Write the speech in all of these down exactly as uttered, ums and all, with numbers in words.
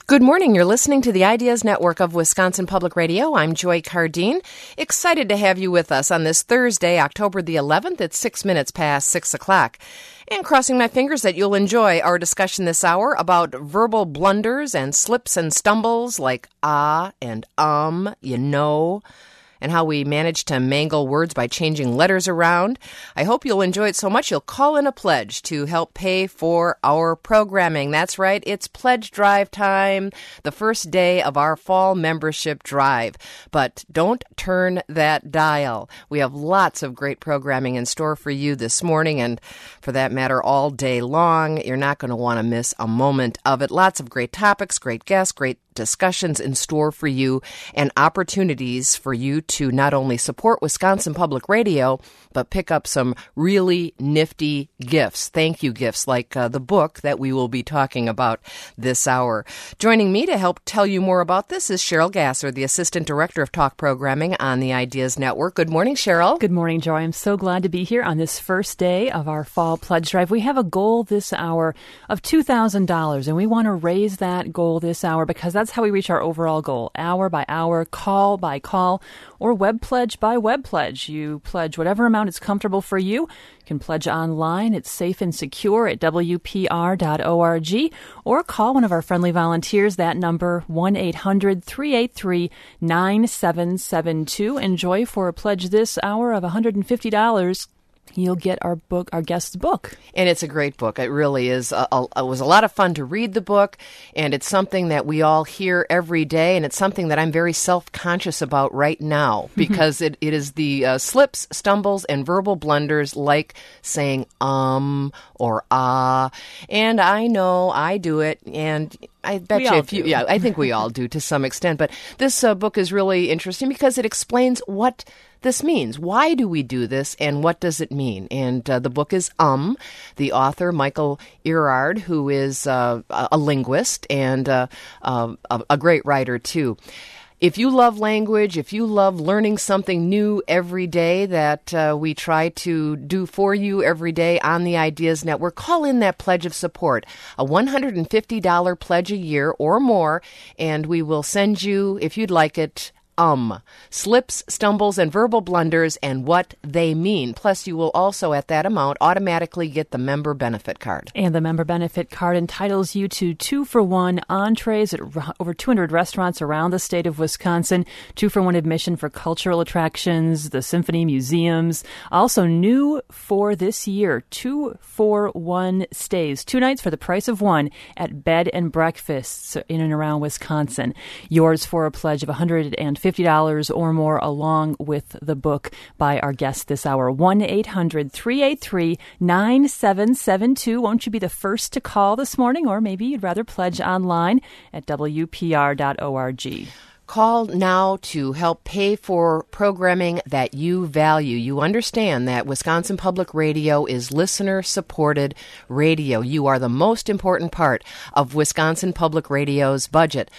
Good morning. You're listening to the Ideas Network of Wisconsin Public Radio. I'm Joy Cardine. Excited to have you with us on this Thursday, October the eleventh. It's six minutes past six o'clock. And crossing my fingers that you'll enjoy our discussion this hour about verbal blunders and slips and stumbles like ah and um, you know, and how we manage to mangle words by changing letters around. I hope you'll enjoy it so much you'll call in a pledge to help pay for our programming. That's right, it's pledge drive time, the first day of our fall membership drive. But don't turn that dial. We have lots of great programming in store for you this morning, and for that matter, all day long. You're not going to want to miss a moment of it. Lots of great topics, great guests, great discussions in store for you, and opportunities for you to not only support Wisconsin Public Radio, but pick up some really nifty gifts. Thank you gifts like uh, the book that we will be talking about this hour. Joining me to help tell you more about this is Cheryl Gasser, the Assistant Director of Talk Programming on the Ideas Network. Good morning, Cheryl. Good morning, Joy. I'm so glad to be here on this first day of our Fall Pledge Drive. We have a goal this hour of two thousand dollars, and we want to raise that goal this hour because that's how we reach our overall goal, hour by hour, call by call, or web pledge by web pledge. You pledge whatever amount is comfortable for you. You can pledge online. It's safe and secure at W P R dot org, or call one of our friendly volunteers. That number, one eight hundred three eight three nine seven seven two. Enjoy for a pledge this hour of one hundred fifty dollars. You'll get our book, our guest's book. And it's a great book. It really is. A, a, it was a lot of fun to read the book, and it's something that we all hear every day, and it's something that I'm very self-conscious about right now because it, it is the uh, slips, stumbles, and verbal blunders like saying um or ah. And I know I do it, and I bet we you all if you, do. yeah, I think we all do to some extent. But this uh, book is really interesting because it explains what this means. Why do we do this, and what does it mean? And uh, the book is Um. The author, Michael Erard, who is uh, a linguist and uh, uh, a, a great writer, too. If you love language, if you love learning something new every day that uh, we try to do for you every day on the Ideas Network, call in that pledge of support, a one hundred fifty dollars pledge a year or more, and we will send you, if you'd like it, Um, slips, stumbles, and verbal blunders and what they mean. Plus, you will also, at that amount, automatically get the member benefit card. And the member benefit card entitles you to two-for-one entrees at r- over two hundred restaurants around the state of Wisconsin, two-for-one admission for cultural attractions, the symphony museums. Also new for this year, two-for-one stays, two nights for the price of one at bed and breakfasts in and around Wisconsin. Yours for a pledge of one hundred fifty dollars or more, along with the book by our guest this hour. one eight hundred three eight three nine seven seven two. Won't you be the first to call this morning? Or maybe you'd rather pledge online at W P R dot org. Call now to help pay for programming that you value. You understand that Wisconsin Public Radio is listener-supported radio. You are the most important part of Wisconsin Public Radio's budget.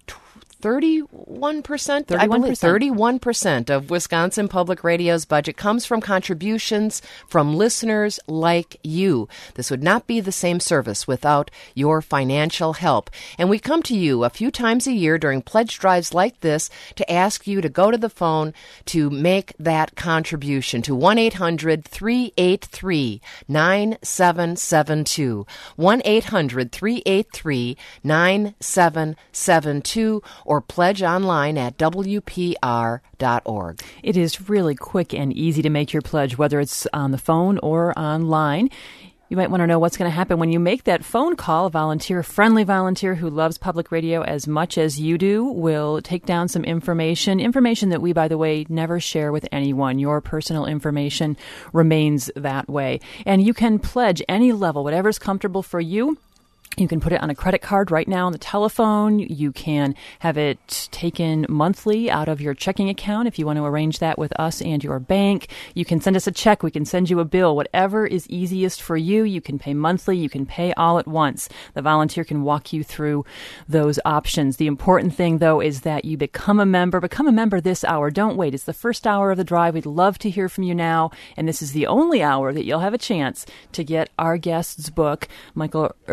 thirty-one percent, I believe, thirty-one percent of Wisconsin Public Radio's budget comes from contributions from listeners like you. This would not be the same service without your financial help. And we come to you a few times a year during pledge drives like this to ask you to go to the phone to make that contribution to one eight hundred three eight three nine seven seven two. one eight hundred three eight three nine seven seven two, or pledge online at W P R dot org. It is really quick and easy to make your pledge, whether it's on the phone or online. You might want to know what's going to happen when you make that phone call. A volunteer, a friendly volunteer who loves public radio as much as you do, will take down some information, information that we, by the way, never share with anyone. Your personal information remains that way. And you can pledge any level, whatever's comfortable for you. You can put it on a credit card right now on the telephone. You can have it taken monthly out of your checking account if you want to arrange that with us and your bank. You can send us a check. We can send you a bill. Whatever is easiest for you. You can pay monthly. You can pay all at once. The volunteer can walk you through those options. The important thing, though, is that you become a member. Become a member this hour. Don't wait. It's the first hour of the drive. We'd love to hear from you now. And this is the only hour that you'll have a chance to get our guest's book, Michael Erad.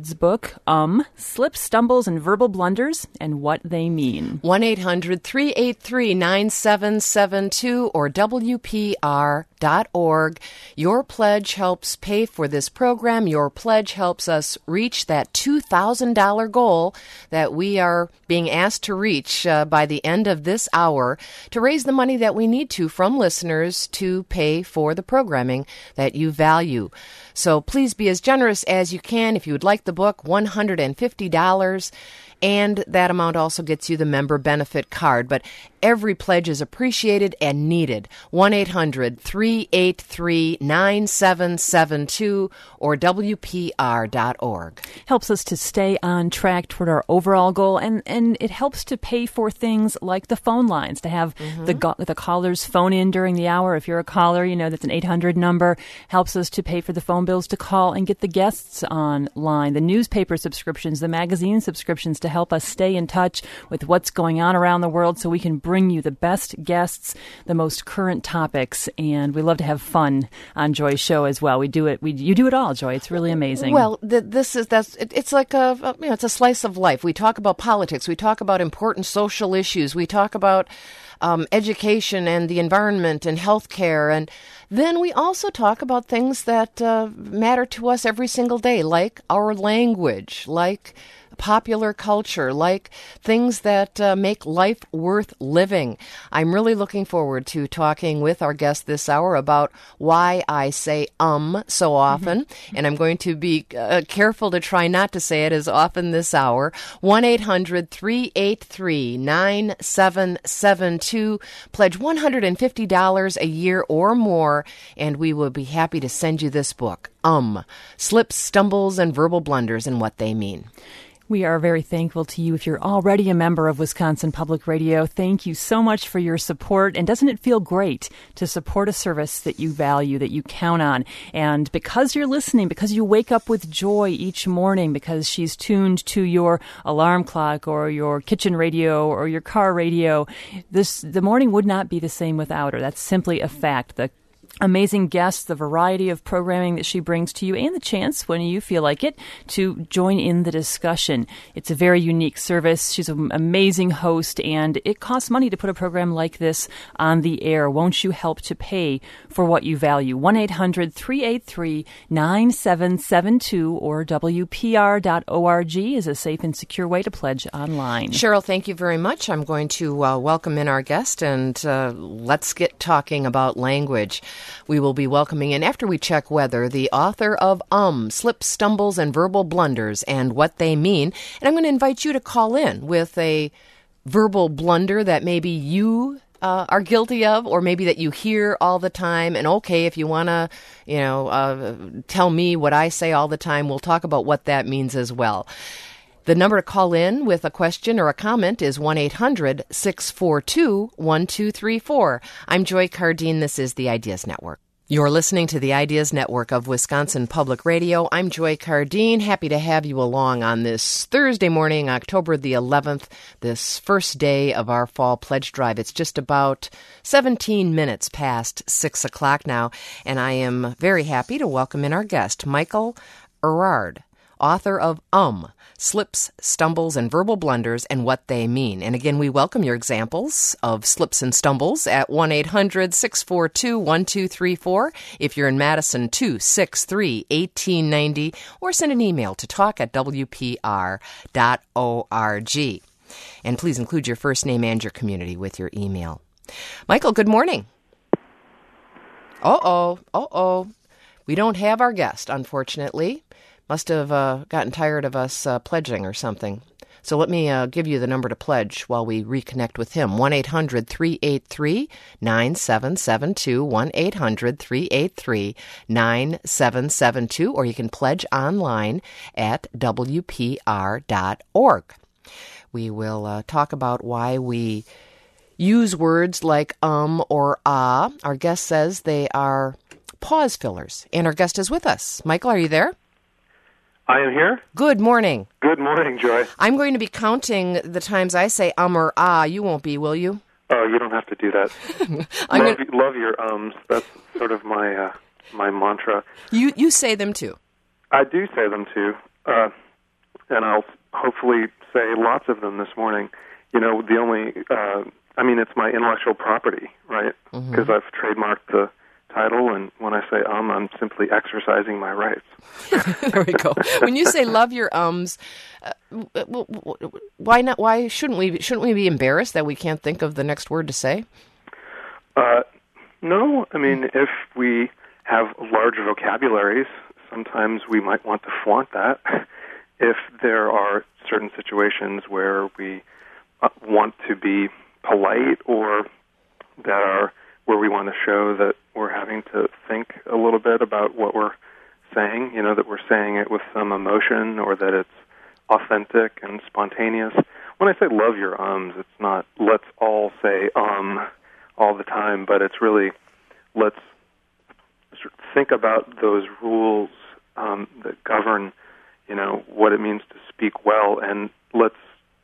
Rudd's book, Um, Slips, Stumbles, and Verbal Blunders and What They Mean. one eight hundred three eight three nine seven seven two or W P R dot org. Your pledge helps pay for this program. Your pledge helps us reach that two thousand dollars goal that we are being asked to reach uh, by the end of this hour to raise the money that we need to from listeners to pay for the programming that you value. So please be as generous as you can. If you would like the book, one hundred fifty dollars. And that amount also gets you the member benefit card. But every pledge is appreciated and needed. one eight hundred three eight three nine seven seven two or W P R dot org. Helps us to stay on track toward our overall goal, and, and it helps to pay for things like the phone lines, to have mm-hmm. the go- the callers phone in during the hour. If you're a caller, you know that's an eight hundred number. Helps us to pay for the phone bills to call and get the guests online, the newspaper subscriptions, the magazine subscriptions to help us stay in touch with what's going on around the world so we can bring you the best guests, the most current topics, and we love to have fun on Joy's show as well. We do it. We you do it all, Joy. It's really amazing. Well, th- this is that's it, it's like a, a you know it's a slice of life. We talk about politics. We talk about important social issues. We talk about um, education and the environment and healthcare, and then we also talk about things that uh, matter to us every single day, like our language, like popular culture, like things that uh, make life worth living. I'm really looking forward to talking with our guest this hour about why I say um so often, mm-hmm. and I'm going to be uh, careful to try not to say it as often this hour. one eight hundred three eight three nine seven seven two. Pledge one hundred fifty dollars a year or more, and we will be happy to send you this book, Um, Slips, Stumbles, and Verbal Blunders and What They Mean. We are very thankful to you if you're already a member of Wisconsin Public Radio. Thank you so much for your support. And doesn't it feel great to support a service that you value, that you count on? And because you're listening, because you wake up with joy each morning, because she's tuned to your alarm clock or your kitchen radio or your car radio, this the morning would not be the same without her. That's simply a fact. The amazing guests, the variety of programming that she brings to you, and the chance, when you feel like it, to join in the discussion. It's a very unique service. She's an amazing host, and it costs money to put a program like this on the air. Won't you help to pay for what you value? one eight hundred three eight three nine seven seven two or W P R dot org is a safe and secure way to pledge online. Cheryl, thank you very much. I'm going to uh, welcome in our guest, and uh, let's get talking about language. We will be welcoming in, after we check weather, the author of Um, Slips, Stumbles, and Verbal Blunders and What They Mean. And I'm going to invite you to call in with a verbal blunder that maybe you uh, are guilty of, or maybe that you hear all the time. And okay, if you want to, you know, uh, tell me what I say all the time, we'll talk about what that means as well. The number to call in with a question or a comment is one eight hundred six four two one two three four. I'm Joy Cardine. This is the Ideas Network. You're listening to the Ideas Network of Wisconsin Public Radio. I'm Joy Cardine. Happy to have you along on this Thursday morning, October the eleventh, this first day of our fall pledge drive. It's just about seventeen minutes past six o'clock now, and I am very happy to welcome in our guest, Michael Erard, author of Um, Slips, Stumbles, and Verbal Blunders and What They Mean. And again, we welcome your examples of slips and stumbles at one eight hundred six four two one two three four. If you're in Madison, two six three one eight nine zero, or send an email to talk at W P R dot org. And please include your first name and your community with your email. Michael, good morning. Uh-oh, uh-oh. We don't have our guest, unfortunately. Must have uh, gotten tired of us uh, pledging or something. So let me uh, give you the number to pledge while we reconnect with him. one eight hundred three eight three nine seven seven two, one eight hundred three eight three nine seven seven two, or you can pledge online at W P R dot org. We will uh, talk about why we use words like um or ah. Our guest says they are pause fillers, and our guest is with us. Michael, are you there? I am here. Good morning. Good morning, Joy. I'm going to be counting the times I say um or ah. You won't be, will you? Oh, you don't have to do that. I love, gonna... love your ums. That's sort of my uh, my mantra. You you say them too. I do say them too. Uh, and I'll hopefully say lots of them this morning. You know, the only, uh, I mean, it's my intellectual property, right? Because mm-hmm. I've trademarked the title, and when I say um, I'm simply exercising my rights. There we go. When you say love your ums, uh, why not? Why shouldn't we? Shouldn't we be embarrassed that we can't think of the next word to say? Uh, no, I mean, if we have large vocabularies, sometimes we might want to flaunt that. If there are certain situations where we uh, want to be polite, or that are where we want to show that we're having to think a little bit about what we're saying, you know, that we're saying it with some emotion, or that it's authentic and spontaneous. When I say love your ums, it's not let's all say um all the time, but it's really let's sort of think about those rules um, that govern, you know, what it means to speak well, and let's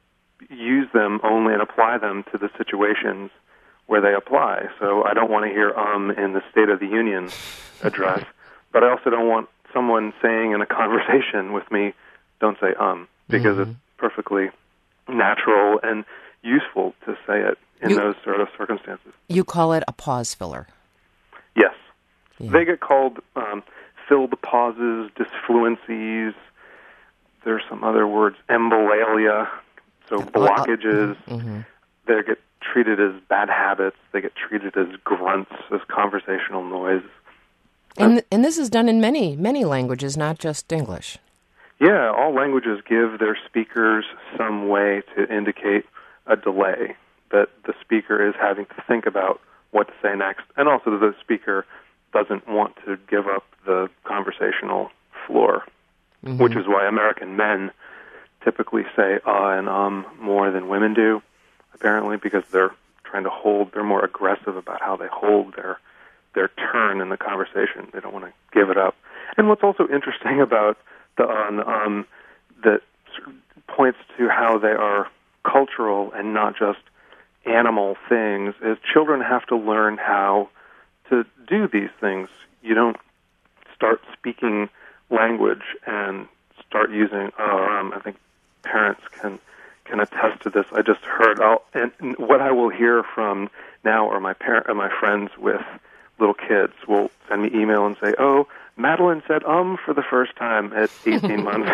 use them only and apply them to the situations where they apply. So I don't want to hear um in the State of the Union address, but I also don't want someone saying in a conversation with me, don't say um, because mm-hmm. it's perfectly natural and useful to say it in you, those sort of circumstances. You call it a pause filler. Yes. Yeah. They get called um, filled pauses, disfluencies. There's some other words, embolalia, so blockages. Uh, uh, mm-hmm. They get treated as bad habits. They get treated as grunts, as conversational noise. And th- and this is done in many, many languages, not just English. Yeah, all languages give their speakers some way to indicate a delay, that the speaker is having to think about what to say next, and also that the speaker doesn't want to give up the conversational floor, mm-hmm. which is why American men typically say uh and um more than women do, apparently, because they're trying to hold, they're more aggressive about how they hold their their turn in the conversation. They don't want to give it up. And what's also interesting about the uh and the um that points to how they are cultural and not just animal things is children have to learn how to do these things. You don't start speaking language and start using uh, um I think parents can can attest to this. I just heard, I'll, and what I will hear from now are my parent, or my friends with little kids will send me email and say, "Oh, Madeline said um for the first time at eighteen months."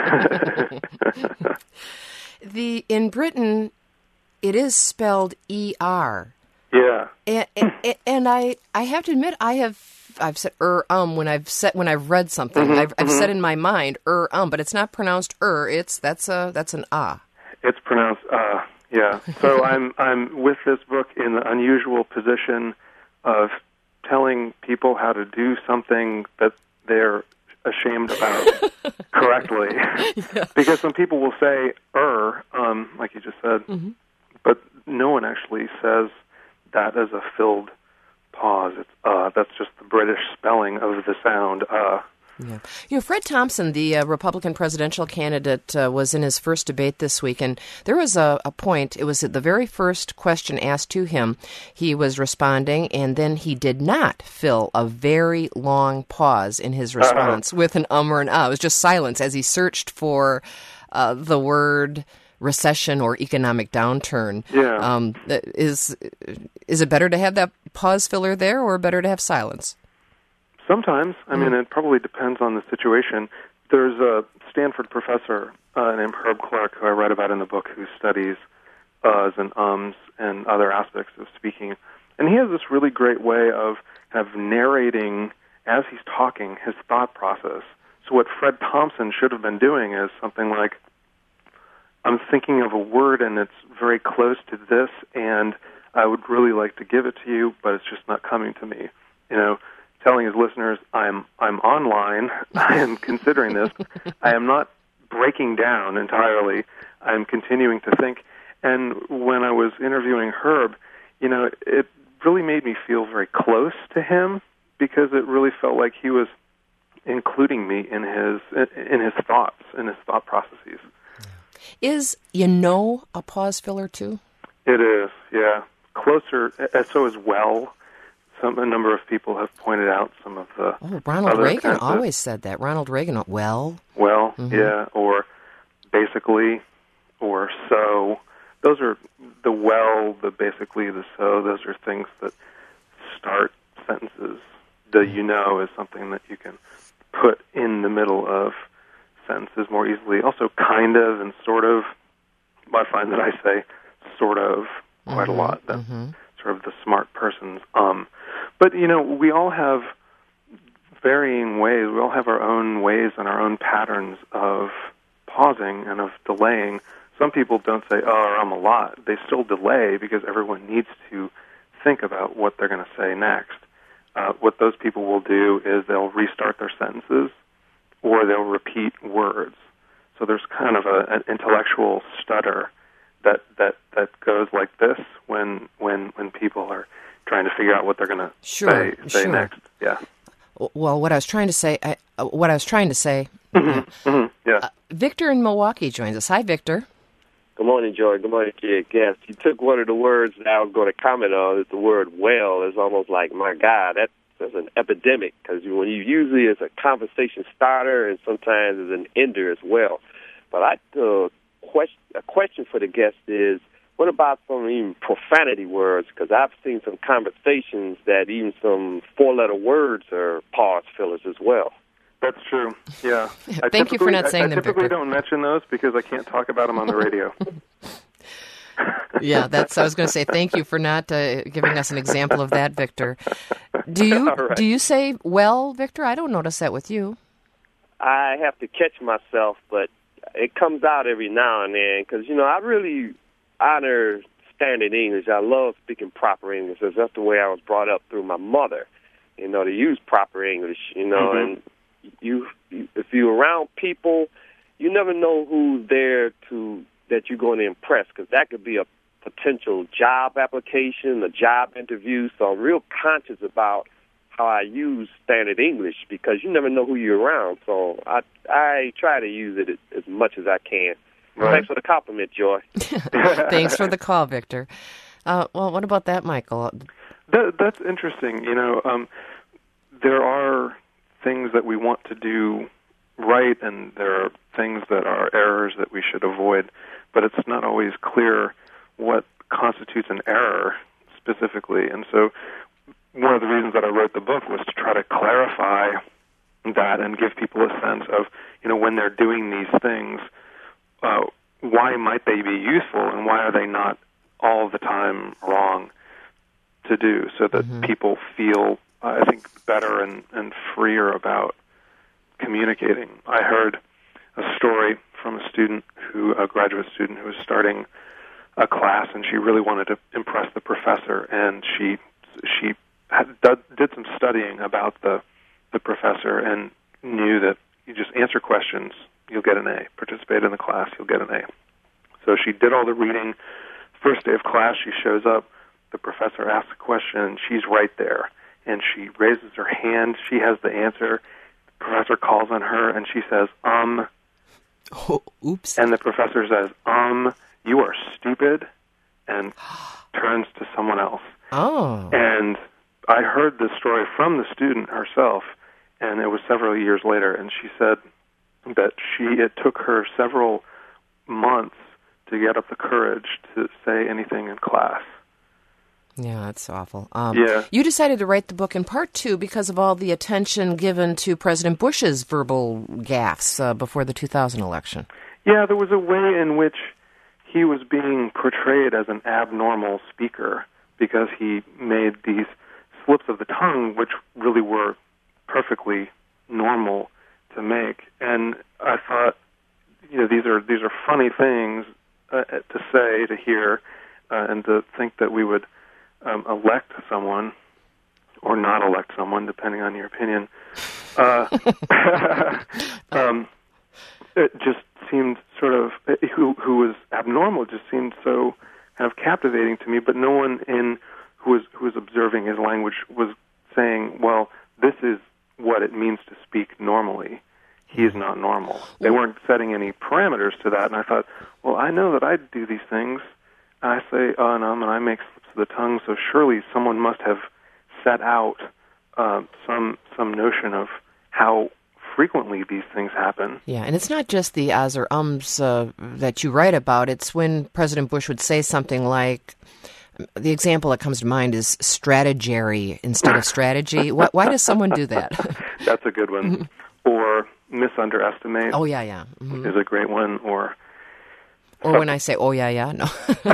The in Britain, it is spelled E R. Yeah. And, and, and I I have to admit, I have I've said er um when I've said when I've read something. Mm-hmm, I've, I've mm-hmm. said in my mind er um, but it's not pronounced er. It's that's a that's an ah. It's pronounced uh. Yeah. So I'm I'm with this book in the unusual position of telling people how to do something that they're ashamed about correctly. Yeah. Because some people will say er, um, like you just said, mm-hmm. but no one actually says that as a filled pause. It's uh, that's just the British spelling of the sound uh. Yeah. You know, Fred Thompson, the uh, Republican presidential candidate, uh, was in his first debate this week, and there was a, a point, it was the very first question asked to him. He was responding, and then he did not fill a very long pause in his response uh-huh. with an um or an ah. It was just silence as he searched for uh, the word recession or economic downturn. Yeah. Um, is, is it better to have that pause filler there, or better to have silence? Sometimes. I mean, it probably depends on the situation. There's a Stanford professor uh, named Herb Clark, who I read about in the book, who studies uhs and ums and other aspects of speaking. And he has this really great way of kind of narrating, as he's talking, his thought process. So what Fred Thompson should have been doing is something like, I'm thinking of a word, and it's very close to this, and I would really like to give it to you, but it's just not coming to me. You know, telling his listeners, I'm I'm online, I am considering this, I am not breaking down entirely, I'm continuing to think. And when I was interviewing Herb, you know, it really made me feel very close to him, because it really felt like he was including me in his in his thoughts, in his thought processes. Is you know a pause filler too? It is, yeah. Closer, so as well. Some, a number of people have pointed out some of the... Oh, Ronald Reagan always said that. Ronald Reagan, well... Well, mm-hmm. yeah, or basically or so. Those are the well, the basically, the so. Those are things that start sentences. The you know is something that you can put in the middle of sentences more easily. Also, kind of and sort of. I find that I say sort of quite mm-hmm, a lot. That's mm-hmm. sort of the smart person's um. But, you know, we all have varying ways. We all have our own ways and our own patterns of pausing and of delaying. Some people don't say, oh, or um a lot. They still delay because everyone needs to think about what they're going to say next. Uh, what those people will do is they'll restart their sentences or they'll repeat words. So there's kind of a, an intellectual stutter that, that, that goes like this when when when people are trying to figure out what they're going to sure, say, say sure. next. Yeah. Well, what I was trying to say, I, uh, what I was trying to say. Mm-hmm. Yeah. Mm-hmm. yeah. Uh, Victor in Milwaukee joins us. Hi, Victor. Good morning, Joy. Good morning to your guest. You took one of the words that I was going to comment on. Is the word "well." It's almost like, my God, that, that's an epidemic, because when you usually it's a conversation starter and sometimes it's an ender as well. But I uh, question a question for the guest is, what about some even profanity words? Because I've seen some conversations that even some four-letter words are pause fillers as well. That's true, yeah. I Thank you for not saying I, them, I typically Victor. don't mention those because I can't talk about them on the radio. Yeah, that's. I was going to say thank you for not uh, giving us an example of that, Victor. Do you right. do you say well, Victor? I don't notice that with you. I have to catch myself, but it comes out every now and then because, you know, I really honor standard English. I love speaking proper English. That's the way I was brought up through my mother, you know, to use proper English, you know, mm-hmm. and you, you if you're around people, you never know who's there to that you're going to impress, because that could be a potential job application, a job interview. So I'm real conscious about how I use standard English because you never know who you're around. So I I try to use it as, as much as I can. Right. Thanks for the compliment, Joy. Thanks for the call, Victor. Uh, well, what about that, Michael? That, that's interesting. You know, um, there are things that we want to do right, and there are things that are errors that we should avoid, but it's not always clear what constitutes an error specifically. And so one of the reasons that I wrote the book was to try to clarify that and give people a sense of, you know, when they're doing these things, uh, why might they be useful and why are they not all the time wrong to do, so that mm-hmm. people feel, uh, I think, better and, and freer about communicating. I heard a story from a student, who a graduate student who was starting a class, and she really wanted to impress the professor, and she she had, did some studying about the the professor and knew that you just answer questions, you'll get an A. Participate in the class, you'll get an A. So she did all the reading. First day of class, she shows up. The professor asks a question. She's right there, and she raises her hand. She has the answer. The professor calls on her, and she says, um. Oh, oops. And the professor says, um, you are stupid, and turns to someone else. Oh. And I heard this story from the student herself, and it was several years later, and she said that she it took her several months to get up the courage to say anything in class. Yeah, that's awful. Um, yeah. You decided to write the book in part two because of all the attention given to President Bush's verbal gaffes uh, before the two thousand election. Yeah, there was a way in which he was being portrayed as an abnormal speaker because he made these slips of the tongue, which really were perfectly normal to make. And I thought, you know, these are these are funny things uh, to say, to hear, uh, and to think that we would um, elect someone or not elect someone, depending on your opinion. Uh, um, it just seemed sort of, who who was abnormal, just seemed so kind of captivating to me, but no one in who was who was observing his language was saying, well, this is what it means to speak normally. He is not normal. They weren't setting any parameters to that, and I thought, well, I know that I do these things, and I say, uh, and um, and I make slips of the tongue, so surely someone must have set out uh, some some notion of how frequently these things happen. Yeah, and it's not just the ahs or ums uh, that you write about. It's when President Bush would say something like, the example that comes to mind is strategery instead of strategy. Why, why does someone do that? That's a good one. Or misunderestimate. Oh, yeah, yeah. Mm-hmm. Is a great one. Or or sub- when I say, oh, yeah, yeah, no.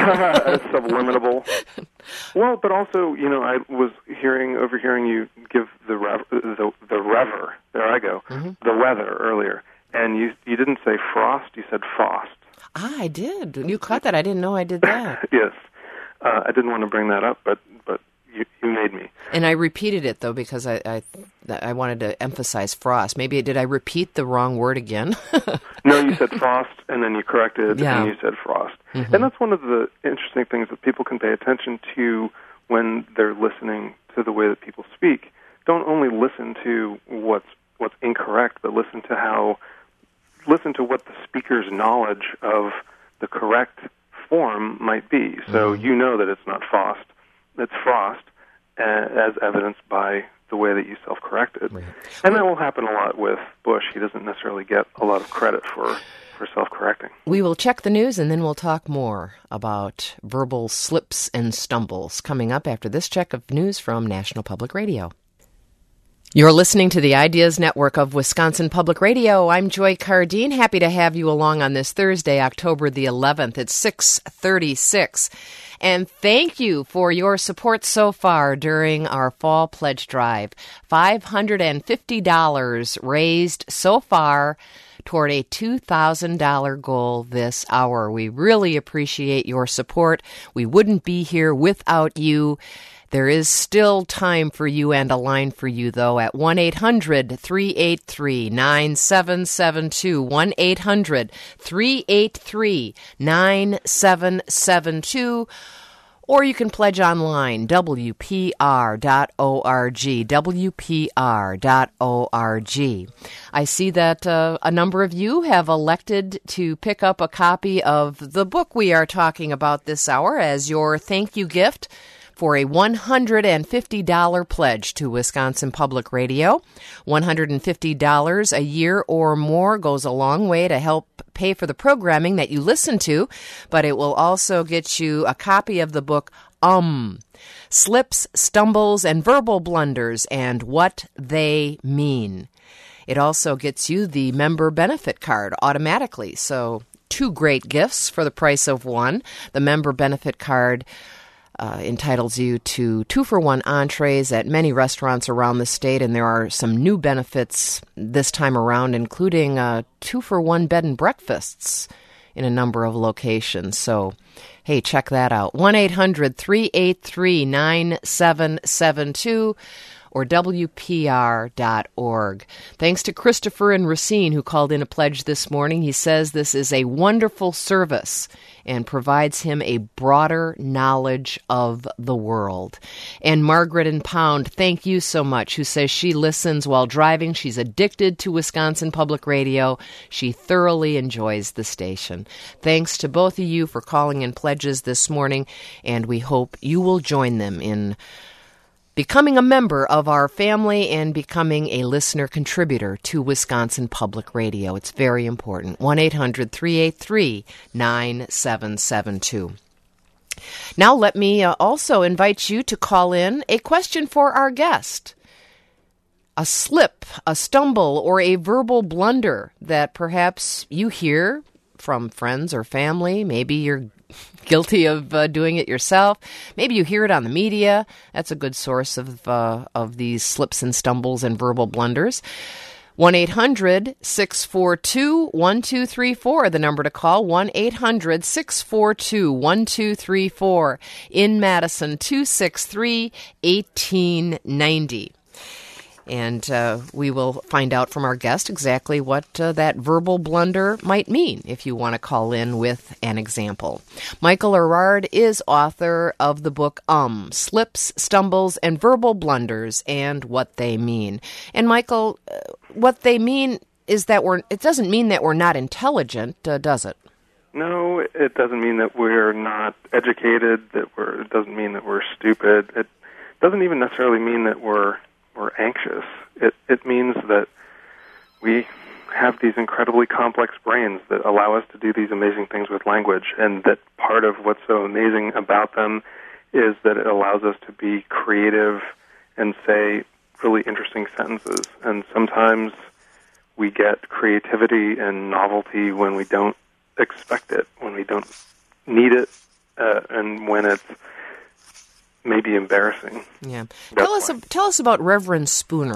subliminal. Well, but also, you know, I was hearing, overhearing you give the rev, the, the rever, there I go, mm-hmm. the weather earlier. And you you didn't say frost, you said frost. Ah, I did. You caught that. I didn't know I did that. Yes. Uh, I didn't want to bring that up, but but you, you made me. And I repeated it, though, because I, I I wanted to emphasize frost. Maybe did I repeat the wrong word again? No, you said frost, and then you corrected, yeah. and you said frost. Mm-hmm. And that's one of the interesting things that people can pay attention to when they're listening to the way that people speak. Don't only listen to what's what's incorrect, but listen to how listen to what the speaker's knowledge of the correct form might be. So mm-hmm. you know that it's not frost, it's frost, uh, as evidenced by the way that you self-corrected. Right. And that will happen a lot with Bush. He doesn't necessarily get a lot of credit for, for self-correcting. We will check the news, and then we'll talk more about verbal slips and stumbles coming up after this check of news from National Public Radio. You're listening to the Ideas Network of Wisconsin Public Radio. I'm Joy Cardine. Happy to have you along on this Thursday, October the eleventh. It's six thirty-six. And thank you for your support so far during our Fall Pledge Drive. five hundred fifty dollars raised so far toward a two thousand dollars goal this hour. We really appreciate your support. We wouldn't be here without you. There is still time for you and a line for you, though, at one eight hundred three eight three nine seven seven two, one eight hundred three eight three nine seven seven two, or you can pledge online, W P R dot org, W P R dot org. I see that uh, a number of you have elected to pick up a copy of the book we are talking about this hour as your thank you gift for a one hundred fifty dollars pledge to Wisconsin Public Radio. one hundred fifty dollars a year or more goes a long way to help pay for the programming that you listen to, but it will also get you a copy of the book, Um, Slips, Stumbles, and Verbal Blunders and What They Mean. It also gets you the member benefit card automatically, so two great gifts for the price of one. The member benefit card Uh, entitles you to two-for-one entrees at many restaurants around the state, and there are some new benefits this time around, including uh, two-for-one bed and breakfasts in a number of locations. So, hey, check that out. one eight hundred three eight three nine seven seven two or W P R dot org. Thanks to Christopher in Racine, who called in a pledge this morning. He says this is a wonderful service and provides him a broader knowledge of the world. And Margaret in Pound, thank you so much, who says she listens while driving. She's addicted to Wisconsin Public Radio. She thoroughly enjoys the station. Thanks to both of you for calling in pledges this morning, and we hope you will join them in becoming a member of our family and becoming a listener contributor to Wisconsin Public Radio. It's very important. one eight hundred three eight three nine seven seven two. Now let me uh, also invite you to call in a question for our guest. A slip, a stumble, or a verbal blunder that perhaps you hear from friends or family. Maybe you're guilty of uh, doing it yourself. Maybe you hear it on the media. That's a good source of uh, of these slips and stumbles and verbal blunders. one eight hundred six four two one two three four, the number to call, one eight hundred six four two one two three four. In Madison, two six three one eight nine zero. And uh, we will find out from our guest exactly what uh, that verbal blunder might mean if you want to call in with an example. Michael Erard is author of the book Um, Slips, Stumbles, and Verbal Blunders and What They Mean. And Michael, uh, what they mean is that we're, it doesn't mean that we're not intelligent, uh, does it? No, it doesn't mean that we're not educated, that we're, it doesn't mean that we're stupid. It doesn't even necessarily mean that we're we're anxious. It it means that we have these incredibly complex brains that allow us to do these amazing things with language, and that part of what's so amazing about them is that it allows us to be creative and say really interesting sentences. And sometimes we get creativity and novelty when we don't expect it, when we don't need it, uh, and when it's maybe embarrassing. Yeah. That's Tell us why. tell us about Reverend Spooner.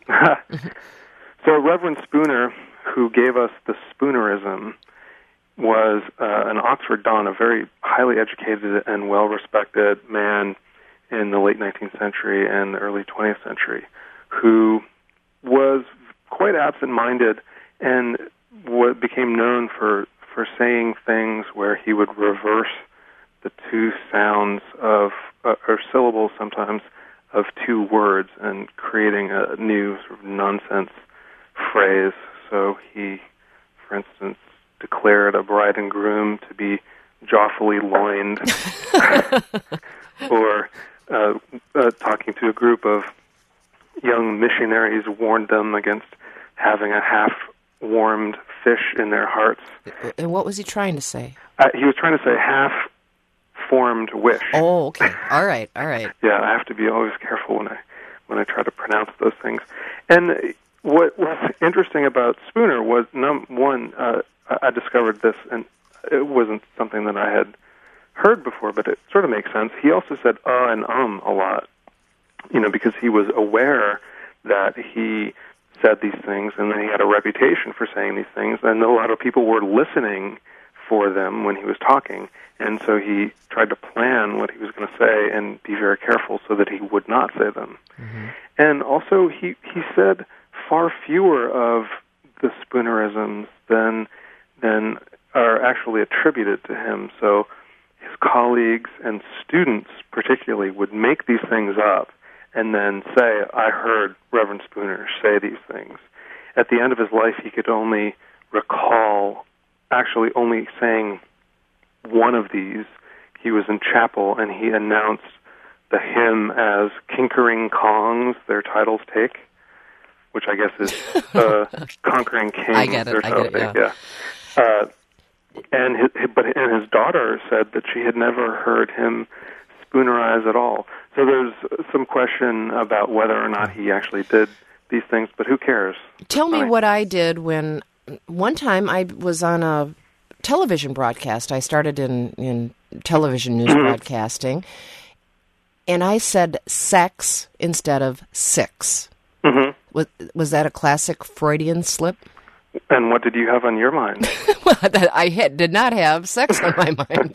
So Reverend Spooner, who gave us the Spoonerism, was uh, an Oxford Don, a very highly educated and well-respected man in the late nineteenth century and the early twentieth century, who was quite absent-minded and what became known for, for saying things where he would reverse the two sounds of, uh, or syllables sometimes, of two words and creating a new sort of nonsense phrase. So he, for instance, declared a bride and groom to be jawfully loined, or uh, uh, talking to a group of young missionaries, warned them against having a half-warmed fish in their hearts. And what was he trying to say? Uh, he was trying to say half-formed wish. Oh, okay. All right, all right. Yeah, I have to be always careful when I when I try to pronounce those things. And what was interesting about Spooner was, num- one, uh, I discovered this, and it wasn't something that I had heard before, but it sort of makes sense. He also said uh and um a lot, you know, because he was aware that he said these things, and then he had a reputation for saying these things, and a lot of people were listening for them when he was talking, and so he tried to plan what he was going to say and be very careful so that he would not say them. Mm-hmm. And also, he, he said far fewer of the Spoonerisms than than are actually attributed to him. So his colleagues and students particularly would make these things up and then say, I heard Reverend Spooner say these things. At the end of his life, he could only recall actually only saying one of these. He was in chapel, and he announced the hymn as Kinkering Kongs, their titles take, which I guess is uh, Conquering Kings. I get it, their I titles get it, take, yeah. yeah. Uh, and his, but and his daughter said that she had never heard him spoonerize at all. So there's some question about whether or not he actually did these things, but who cares? Tell me Fine. what I did when one time I was on a television broadcast. I started in, in television news broadcasting, and I said sex instead of six. Mm-hmm. Was, was that a classic Freudian slip? And what did you have on your mind? Well, that I had, did not have sex on my mind.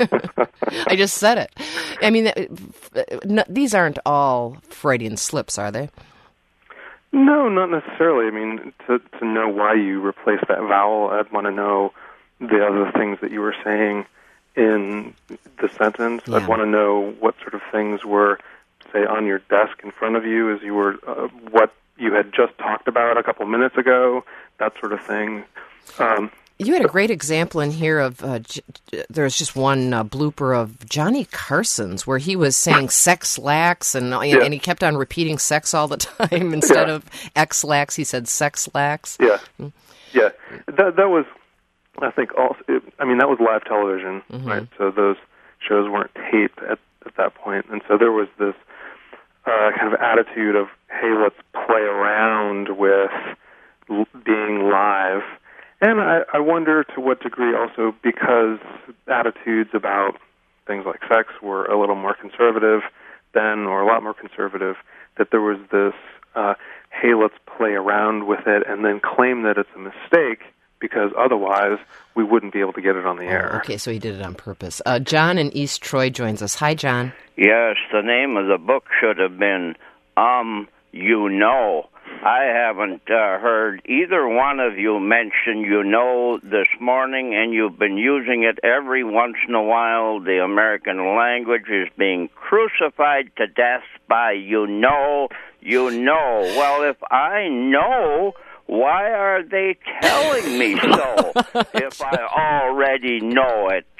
I just said it. I mean, no, these aren't all Freudian slips, are they? No, not necessarily. I mean, to to know why you replaced that vowel, I'd want to know the other things that you were saying in the sentence. Yeah. I'd want to know what sort of things were, say, on your desk in front of you as you were, uh, what you had just talked about a couple minutes ago, that sort of thing. Um, You had a great example in here of, uh, j- there's just one uh, blooper of Johnny Carson's where he was saying sex lax, and, Yeah. and he kept on repeating sex all the time. Instead Yeah. of X lax, he said sex lax. Yeah, yeah. That that was, I think, also. It, I mean, that was live television, Mm-hmm. right? So those shows weren't taped at at that point, and so there was this uh, kind of attitude of, hey, let's play around with l- being live. And I, I wonder to what degree also, because attitudes about things like sex were a little more conservative then, or a lot more conservative, that there was this, uh, hey, let's play around with it and then claim that it's a mistake, because otherwise we wouldn't be able to get it on the air. Oh, okay, so he did it on purpose. Uh, John in East Troy joins us. Hi, John. Yes, the name of the book should have been Um, You Know. I haven't uh, heard either one of you mention you know this morning, and you've been using it every once in a while. The American language is being crucified to death by you know, you know. Well, if I know, why are they telling me so if I already know it?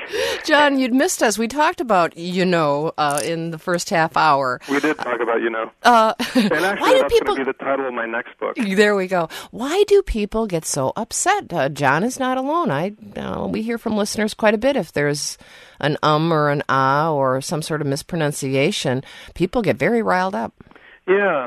John, you'd missed us. We talked about you know uh, in the first half hour. We did talk about you know. Uh, and actually, why do that's people... going to be the title of my next book. There we go. Why do people get so upset? Uh, John is not alone. I uh, we hear from listeners quite a bit. If there's an um or an ah or some sort of mispronunciation, people get very riled up. Yeah.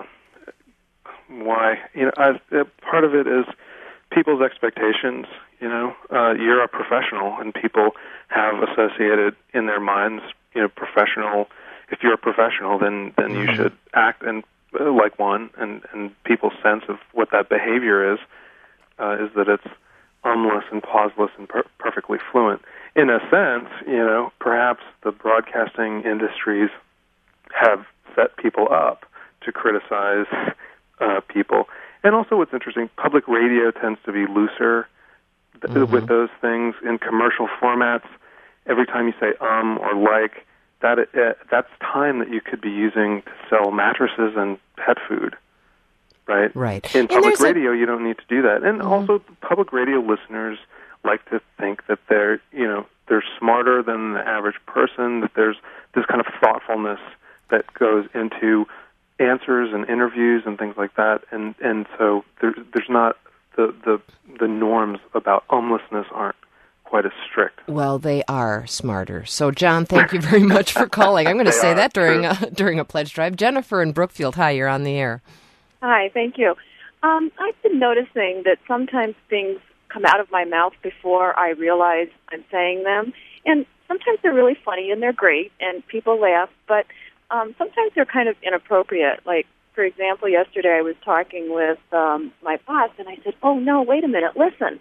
Why? You know, I, uh, part of it is people's expectations. You know, uh, you're a professional, and people have associated in their minds, you know, professional. If you're a professional, then then you should act and uh, like one. And, and people's sense of what that behavior is uh, is that it's umless and pauseless and per- perfectly fluent. In a sense, you know, perhaps the broadcasting industries have set people up to criticize uh, people. And also, what's interesting, public radio tends to be looser th- mm-hmm. with those things. In commercial formats, every time you say um or like, that uh, that's time that you could be using to sell mattresses and pet food, right? Right. In public radio, a... you don't need to do that. And mm-hmm. also, public radio listeners like to think that they're, you know, they're smarter than the average person, that there's this kind of thoughtfulness that goes into answers and interviews and things like that, and and so there, there's not the, the the norms about umlessness aren't quite as strict. Well, they are smarter. So, John, thank you very much for calling. I'm going to say that during a, during a pledge drive. Jennifer in Brookfield, hi, you're on the air. Hi, thank you. Um, I've been noticing that sometimes things come out of my mouth before I realize I'm saying them, and sometimes they're really funny and they're great and people laugh, but Um, sometimes they're kind of inappropriate. Like, for example, yesterday I was talking with um, my boss, and I said, oh, no, wait a minute, listen.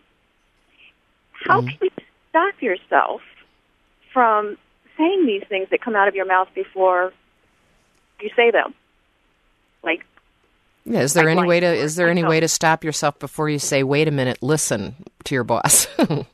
How mm-hmm. can you stop yourself from saying these things that come out of your mouth before you say them? Like, yeah, is there like any way to like, is there any way to stop yourself before you say, wait a minute, listen to your boss?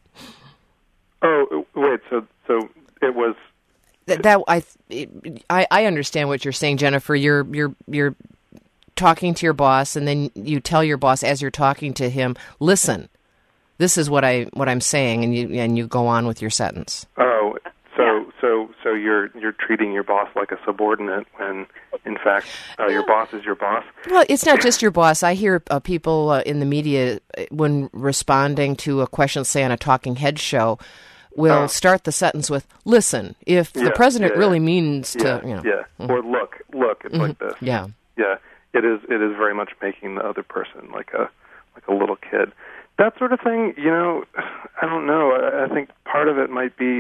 oh, wait, so so it was... That, that I, I I understand what you're saying, Jennifer. You're you're you're talking to your boss, and then you tell your boss as you're talking to him, "Listen, this is what I what I'm saying," and you and you go on with your sentence. Oh, so yeah. so so you're you're treating your boss like a subordinate when, in fact, uh, your boss is your boss. Well, it's not just your boss. I hear uh, people uh, in the media when responding to a question, say on a talking head show, will uh, start the sentence with, listen, if yeah, the president yeah, really yeah. means to, yeah, you know. Yeah, Mm-hmm. or look, look, it's mm-hmm. like this. Yeah. Yeah, it is It is very much making the other person like a like a little kid. That sort of thing, you know, I don't know. I, I think part of it might be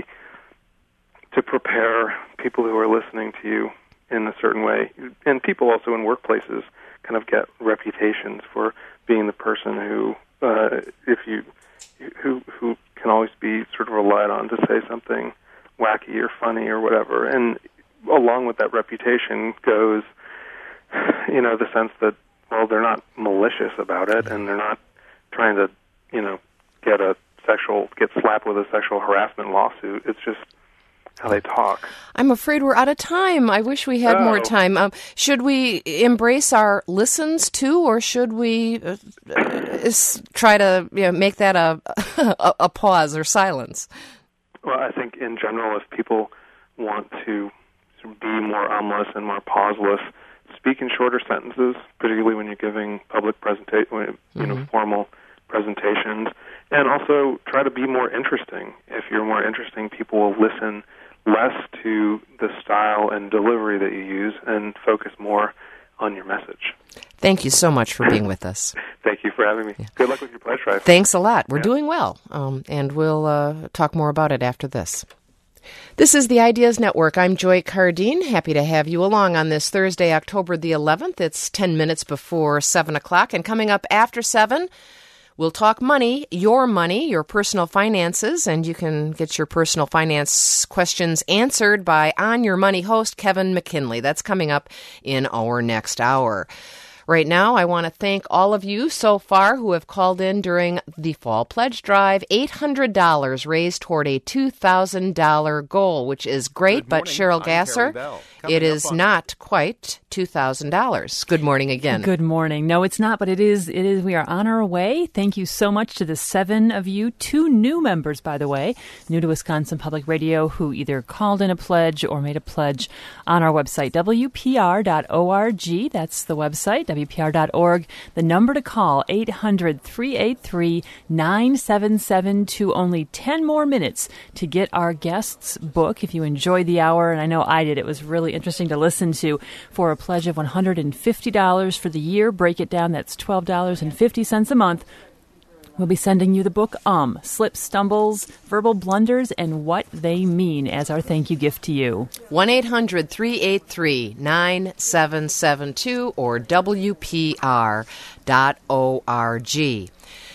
to prepare people who are listening to you in a certain way. And people also in workplaces kind of get reputations for being the person who, uh, if you, who who can always be sort of relied on to say something wacky or funny or whatever. And along with that reputation goes, you know, the sense that, well, they're not malicious about it, and they're not trying to, you know, get a sexual, get slapped with a sexual harassment lawsuit. It's just how they talk. I'm afraid we're out of time. I wish we had oh. more time. Um, should we embrace our listens too, or should we uh, is, try to you know, make that a, a a pause or silence? Well, I think in general, if people want to be more umless and more pauseless, speak in shorter sentences, particularly when you're giving public presentation, you mm-hmm. know, formal presentations, and also try to be more interesting. If you're more interesting, people will listen less to the style and delivery that you use and focus more on your message. Thank you so much for being with us. Thank you for having me. Yeah. Good luck with your pledge drive. Thanks a lot. We're yeah. doing well, um, and we'll uh, talk more about it after this. This is the Ideas Network. I'm Joy Cardine. Happy to have you along on this Thursday, October the eleventh. It's ten minutes before seven o'clock, and coming up after seven, we'll talk money, your money, your personal finances, and you can get your personal finance questions answered by On Your Money host Kevin McKinley. That's coming up in our next hour. Right now, I want to thank all of you so far who have called in during the Fall Pledge Drive. eight hundred dollars raised toward a two thousand dollars goal, which is great, but Cheryl Gasser, it is not quite two thousand dollars. Good morning again. Good morning. No, it's not, but it is. It is. We are on our way. Thank you so much to the seven of you, two new members, by the way, new to Wisconsin Public Radio, who either called in a pledge or made a pledge on our website, W P R dot org. That's the website, W P R dot org. The number to call, eight hundred, three eight three, nine seven seven two. Only ten more minutes to get our guest's book. If you enjoyed the hour, and I know I did, it was really interesting to listen to, for a pledge of one hundred fifty dollars for the year. Break it down, that's twelve dollars and fifty cents a month. We'll be sending you the book, Um, Slips, Stumbles, Verbal Blunders, and What They Mean as our thank you gift to you. one eight hundred, three eight three, nine seven seven two or W P R dot org.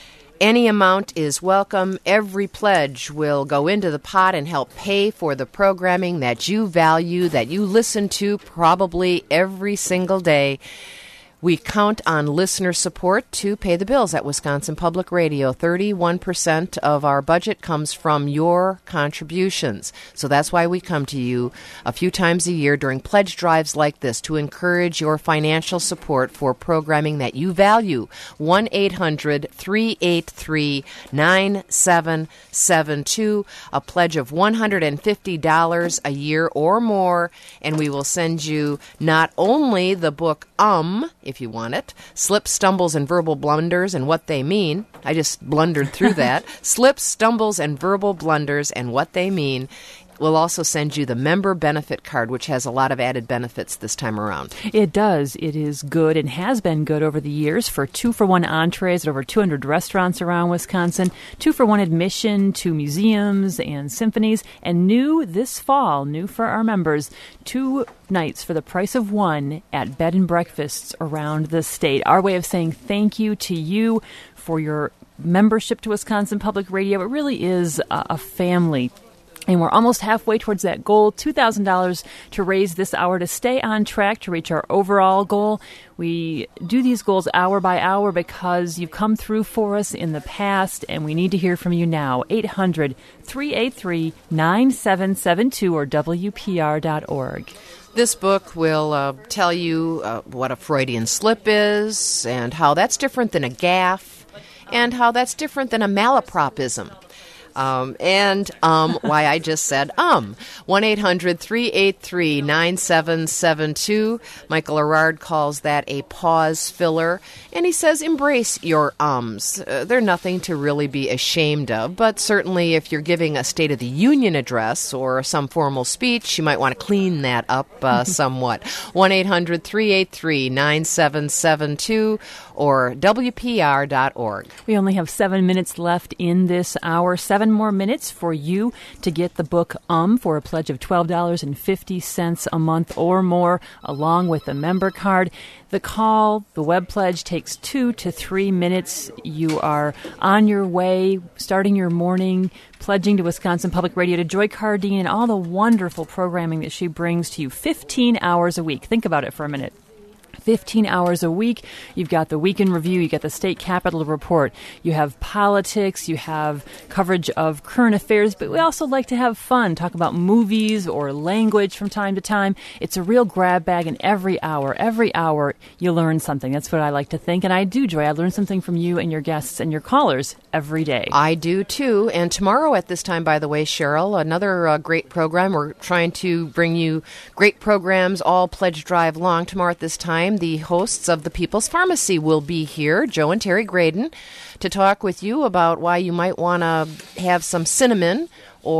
Any amount is welcome. Every pledge will go into the pot and help pay for the programming that you value, that you listen to probably every single day. We count on listener support to pay the bills at Wisconsin Public Radio. thirty-one percent of our budget comes from your contributions. So that's why we come to you a few times a year during pledge drives like this to encourage your financial support for programming that you value. one eight hundred, three eight three, nine seven seven two. A pledge of one hundred fifty dollars a year or more, and we will send you not only the book Um, if you want it, Slips, Stumbles, and Verbal Blunders and What They Mean. I just blundered through that. Slips, Stumbles, and Verbal Blunders and What They Mean. We'll also send you the member benefit card, which has a lot of added benefits this time around. It does. It is good and has been good over the years for two-for-one entrees at over two hundred restaurants around Wisconsin, two-for-one admission to museums and symphonies, and new this fall, new for our members, two nights for the price of one at bed and breakfasts around the state. Our way of saying thank you to you for your membership to Wisconsin Public Radio. It really is a, a family. And we're almost halfway towards that goal, two thousand dollars to raise this hour to stay on track to reach our overall goal. We do these goals hour by hour because you've come through for us in the past, and we need to hear from you now. eight hundred, three eight three, nine seven seven two or W P R dot org. This book will uh, tell you uh, what a Freudian slip is and how that's different than a gaffe and how that's different than a malapropism. Um, and um, why I just said um. one eight hundred, three eight three, nine seven seven two. Michael Erard calls that a pause filler. And he says embrace your ums. Uh, they're nothing to really be ashamed of. But certainly if you're giving a State of the Union address or some formal speech, you might want to clean that up uh, somewhat. one eight hundred, three eight three, nine seven seven two or W P R dot org. We only have seven minutes left in this hour. Seven more minutes for you to get the book Um for a pledge of twelve dollars and fifty cents a month or more, along with the member card. The call, the web pledge, takes two to three minutes. You are on your way, starting your morning, pledging to Wisconsin Public Radio, to Joy Cardine and all the wonderful programming that she brings to you fifteen hours a week. Think about it for a minute. fifteen hours a week. You've got the Week in Review. You got the State Capitol Report. You have politics. You have coverage of current affairs. But we also like to have fun, talk about movies or language from time to time. It's a real grab bag, and every hour, every hour, you learn something. That's what I like to think. And I do, Joy. I learn something from you and your guests and your callers every day. I do, too. And tomorrow at this time, by the way, Cheryl, another uh, great program. We're trying to bring you great programs all pledge drive long. Tomorrow at this time, the hosts of the People's Pharmacy will be here, Joe and Terry Graydon, to talk with you about why you might want to have some cinnamon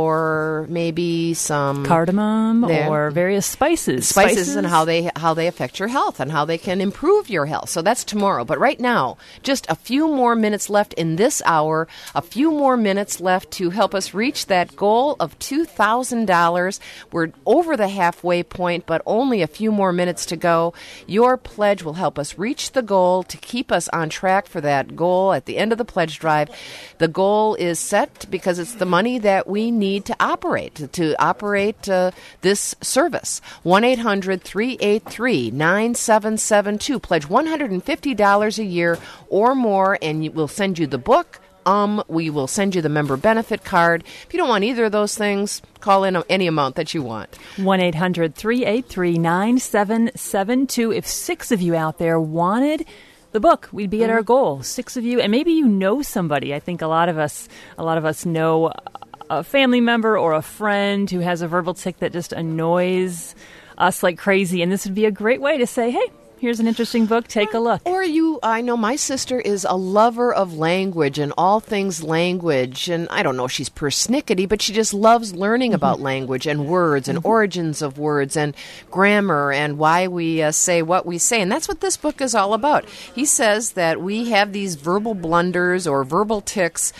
or maybe some cardamom there. or various spices. spices. Spices and how they how they affect your health and how they can improve your health. So that's tomorrow. But right now, just a few more minutes left in this hour, a few more minutes left to help us reach that goal of two thousand dollars. We're over the halfway point, but only a few more minutes to go. Your pledge will help us reach the goal to keep us on track for that goal at the end of the pledge drive. The goal is set because it's the money that we need to operate, to, to operate uh, this service. one eight hundred, three eight three, nine seven seven two. Pledge one hundred fifty dollars a year or more, and we'll send you the book, Um. We will send you the member benefit card. If you don't want either of those things, call in any amount that you want. one eight hundred three eight three nine seven seven two. If six of you out there wanted the book, we'd be at our goal. Six of you, and maybe you know somebody. I think a lot of us, a lot of us know a family member or a friend who has a verbal tic that just annoys us like crazy, and this would be a great way to say, hey, here's an interesting book, take a look. Or you, I know my sister is a lover of language and all things language, and I don't know if she's persnickety, but she just loves learning mm-hmm. about language and words and mm-hmm. origins of words and grammar and why we uh, say what we say, and that's what this book is all about. He says that we have these verbal blunders or verbal tics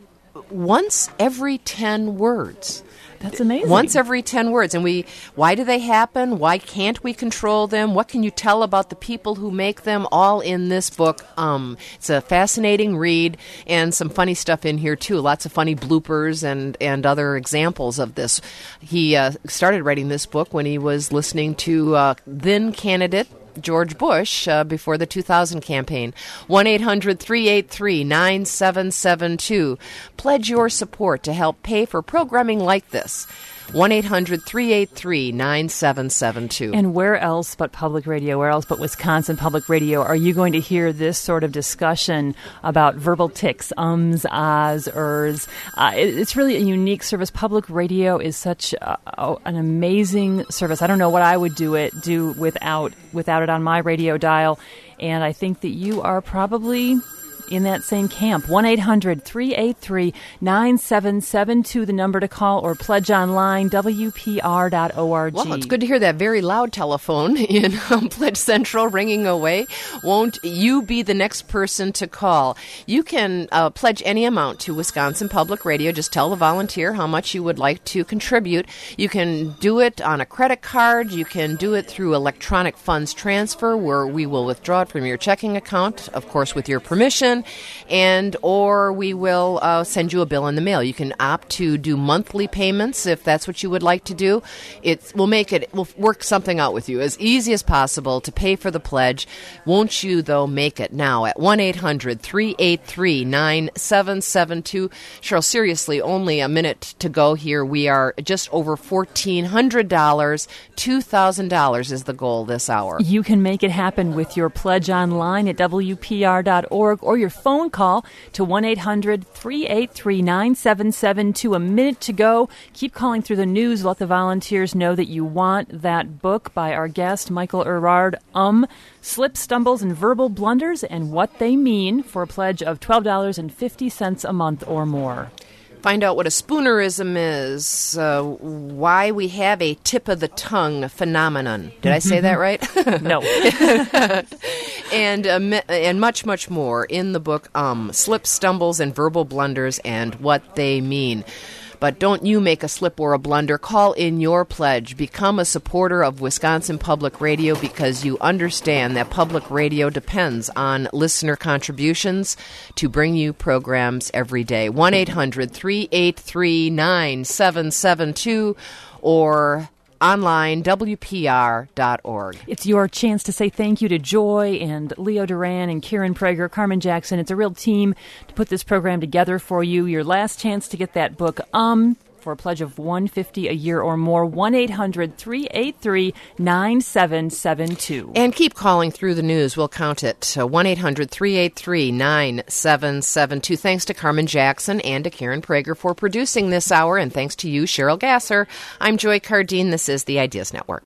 once every ten words. That's amazing. Once every ten words. And we, why do they happen? Why can't we control them? What can you tell about the people who make them? All in this book. Um, it's a fascinating read and some funny stuff in here, too. Lots of funny bloopers and, and other examples of this. He uh, started writing this book when he was listening to uh, then candidate George Bush uh, before the two thousand campaign. one eight hundred three eight three nine seven seven two. Pledge your support to help pay for programming like this. one eight hundred three eight three nine seven seven two. And where else but public radio, where else but Wisconsin Public Radio are you going to hear this sort of discussion about verbal tics, ums, ahs, ers? Uh, it, it's really a unique service. Public radio is such a, a, an amazing service. I don't know what I would do it do without without it on my radio dial, and I think that you are probably in that same camp. one eight hundred three eight three nine seven seven two, the number to call, or pledge online, W P R dot org. Well, it's good to hear that very loud telephone in um, Pledge Central ringing away. Won't you be the next person to call? You can uh, pledge any amount to Wisconsin Public Radio. Just tell the volunteer how much you would like to contribute. You can do it on a credit card. You can do it through electronic funds transfer, where we will withdraw it from your checking account, of course, with your permission. And or we will uh, send you a bill in the mail. You can opt to do monthly payments if that's what you would like to do. It will make it, we'll work something out with you as easy as possible to pay for the pledge. Won't you, though, make it now at one eight hundred three eight three nine seven seven two. Cheryl, seriously, only a minute to go here. We are just over fourteen hundred dollars. two thousand dollars is the goal this hour. You can make it happen with your pledge online at W P R dot org or your phone call to one eight hundred three eight three nine seven seven two. A minute to go. Keep calling through the news. Let the volunteers know that you want that book by our guest, Michael Erard, Um, Slips, Stumbles, and Verbal Blunders and What They Mean, for a pledge of twelve dollars and fifty cents a month or more. Find out what a spoonerism is, uh, why we have a tip-of-the-tongue phenomenon. Did I say that right? No. and uh, and much, much more in the book, um, Slips, Stumbles, and Verbal Blunders and What They Mean. But don't you make a slip or a blunder. Call in your pledge. Become a supporter of Wisconsin Public Radio because you understand that public radio depends on listener contributions to bring you programs every day. one eight hundred three eight three nine seven seven two or online, W P R dot org. It's your chance to say thank you to Joy and Leo Duran and Karen Prager, Carmen Jackson. It's a real team to put this program together for you. Your last chance to get that book, Um, for a pledge of one hundred fifty dollars a year or more. one eight hundred three eight three nine seven seven two. And keep calling through the news. We'll count it. one eight hundred three eight three nine seven seven two. Thanks to Carmen Jackson and to Karen Prager for producing this hour, and thanks to you, Cheryl Gasser. I'm Joy Cardine. This is the Ideas Network.